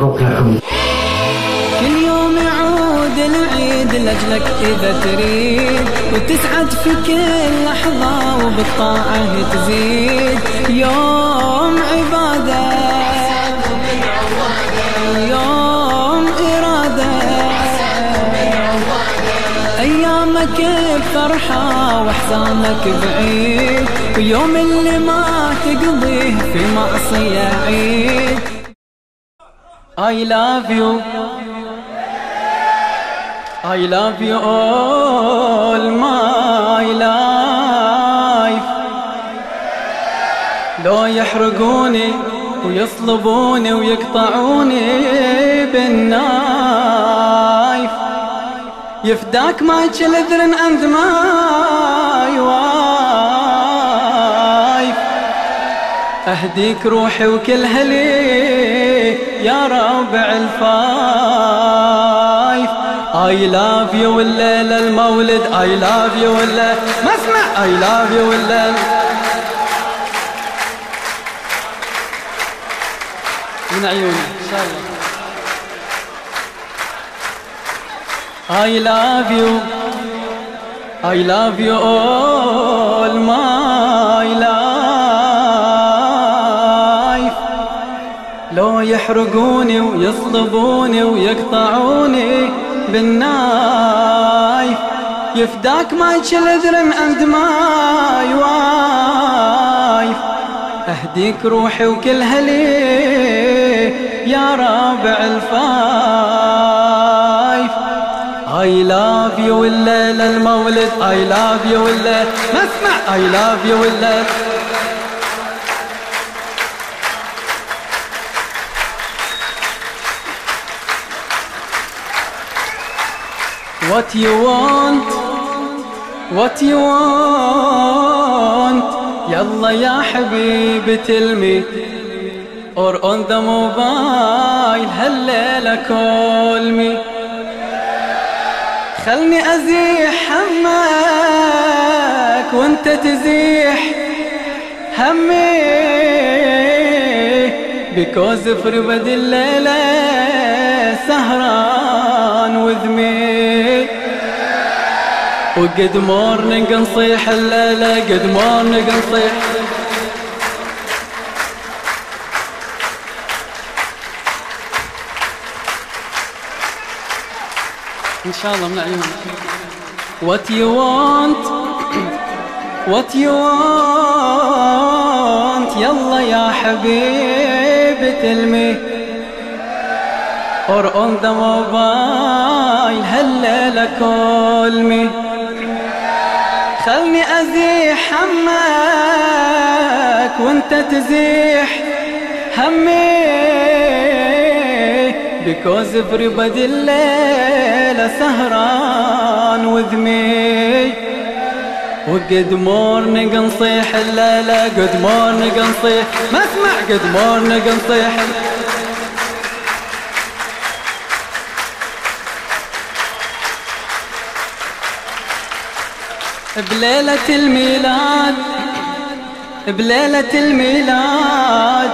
موقعكم. كل يوم يعود العيد لأجلك إذا تريد، وتسعد في كل لحظة وبالطاعة تزيد. يوم عبادة، يوم إرادة، أيامك بفرحة وأحزانك بعيد، ويوم اللي ما تقضيه في معصية عيد. I love you, I love you all my life. لو يحرقوني ويصلبوني ويقطعوني بالنايف، يفداك my children and my wife. أهديك روحي وكلها لي يا ربع الفايف. I love you والليلة المولد، I love you والليلة ما اسمع، I love you والليلة من عيوني إن شاء الله. I love you, I love you all my life. لو يحرقوني ويصلبوني ويقطعوني بالنايف، يفداك my children and my wife. أهديك روحي وكلها لي يا رابع الفايف. I love you والليلة المولد، I love you والليلة ما اسمع، I love you والليلة. What you want, what you want. يلا يا حبيبي tell me, or on the mobile هالليلة call me. خلني أزيح همك وانت تزيح همي، because everybody الليلة سهران with me. وقد مورنينج نصيح الليلة، قد مورنينج نصيح. إن شاء الله من عيونك. What you want, what you want. يلا يا حبيبي tell me, or on the mobile هالليلة call me. خلني أزيح همك وانت تزيح همي، because everybody الليلة سهران with me. وقد مورنينج نصيح الليلة، قد مورنينج نصيح ما اسمع، قد مورنينج نصيح. بليلة الميلاد، بليلة الميلاد.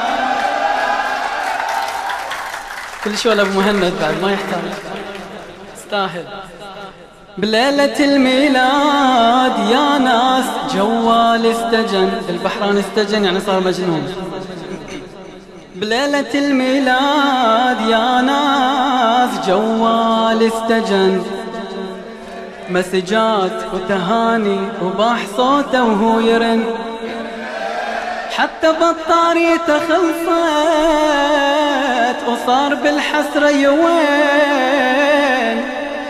كل شوي ابو مهند بعد ما يحتاج، استاهل. بليلة الميلاد يا ناس جوال استجن، البحران استجن يعني صار مجنون. بليلة الميلاد يا ناس جوال استجن، مسجات وتهاني وباح صوته وهو يرن، حتى بطاريته خلصت وصار بالحسرة يوين.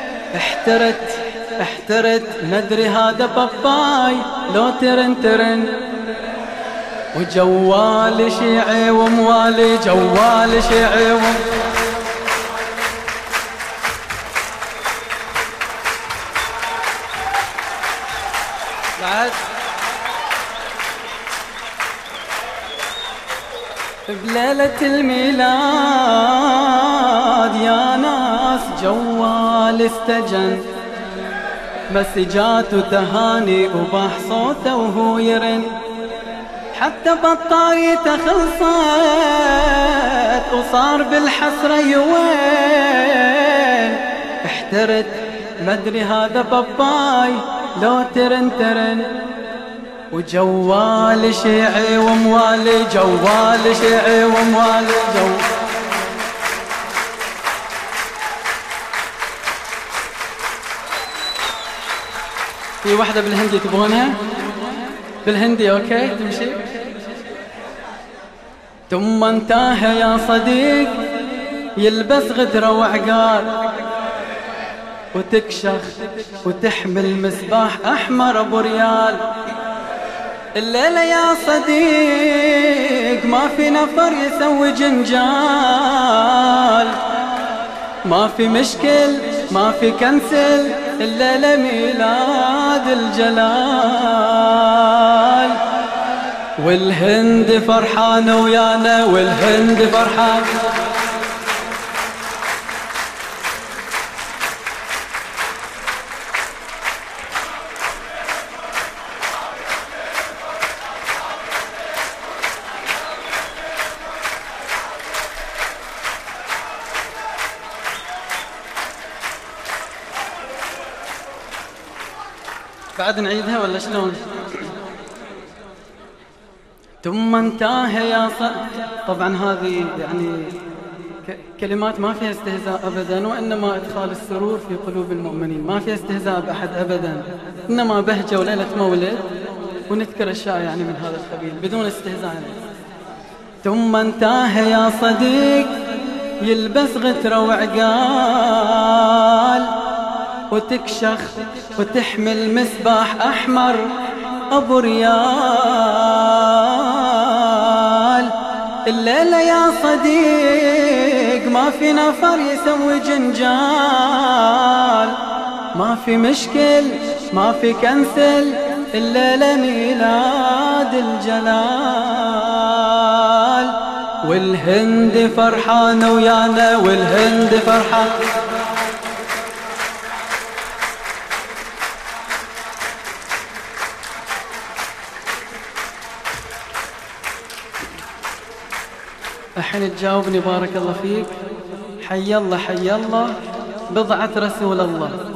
احترت ندري هذا باباي لو ترن ترن، وجوالي شيعي وموالي، جوالي شيعي بعد. بليلة الميلاد يا ناس جوال استجن، مسجات وتهاني وباح صوته وهو يرن، حتى بطاريته خلصت وصار بالحسرة يوين. احترت مدري هذا باباي لو ترن ترن، وجوال شيعي وموالي، جوال شيعي وموالي في واحدة بالهندي تبغونها؟ بالهندي اوكي تمشي. ثم انتهى يا صديق يلبس غدرة وعقال، وتكشخ وتحمل مسباح أحمر أبو ريال. الليلة يا صديق ما في نفر يسوي جنجال، ما في مشكل ما في كنسل، الليلة ميلاد الجلال. والهند فرحانة ويانا، والهند فرحانة. بعد نعيدها ولا شلون؟ ثم انتهى يا طبعا هذه يعني كلمات ما فيها استهزاء أبدا، وإنما إدخال السرور في قلوب المؤمنين، ما فيها استهزاء بأحد أبدا، إنما بهجة وليلة مولد ونذكر أشياء يعني من هذا القبيل بدون استهزاء. ثم انتهى يا صديق يلبس غترة وعقال، وتكشخ وتحمل مسباح أحمر أبو ريال. الليلة يا صديق ما في نفر يسوي جنجال، ما في مشكل ما في كنسل، الليلة ميلاد الجلال. والهند فرحانة ويانا، والهند فرحانة. الحين تجاوبني بارك الله فيك. حي الله حي الله بضعة رسول الله.